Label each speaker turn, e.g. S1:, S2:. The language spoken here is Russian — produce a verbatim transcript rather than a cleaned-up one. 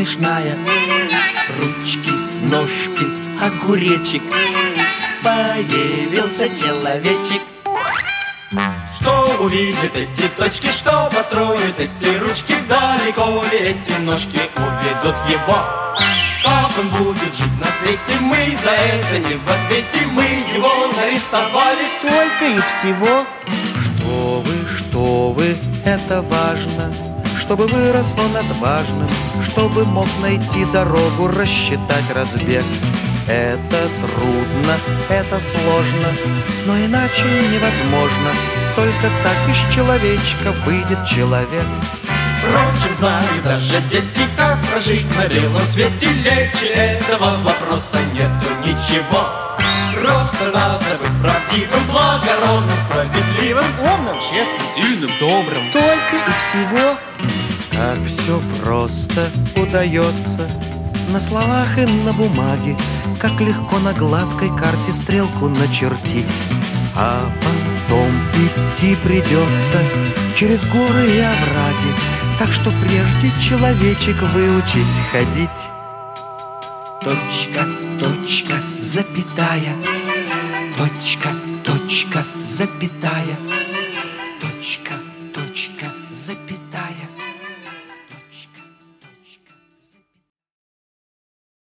S1: смешная. Ручки, ножки, огуречек, появился человечек.
S2: Что увидят эти точки, что построят эти ручки, далеко ли эти ножки уведут его? Как он будет жить на свете, мы за это не в ответе. Мы его нарисовали
S1: только и всего.
S3: Что вы, что вы, это важно, чтобы вырос он отважным, чтобы мог найти дорогу, рассчитать разбег. Это трудно, это сложно, но иначе невозможно. Только так из человечка выйдет человек.
S2: Впрочем, знают даже дети, как прожить на белом свете. Легче этого вопроса нету ничего. Просто надо быть правдивым, благородным, справедливым,
S1: умным, честным,
S2: сильным, добрым.
S1: Только и всего.
S3: Как все просто удается на словах и на бумаге, как легко на гладкой карте стрелку начертить. А потом идти придется через горы и овраги, так что прежде, человечек, выучись ходить.
S1: Точка, точка, запятая. Точка, точка, запятая. Точка, точка, запятая.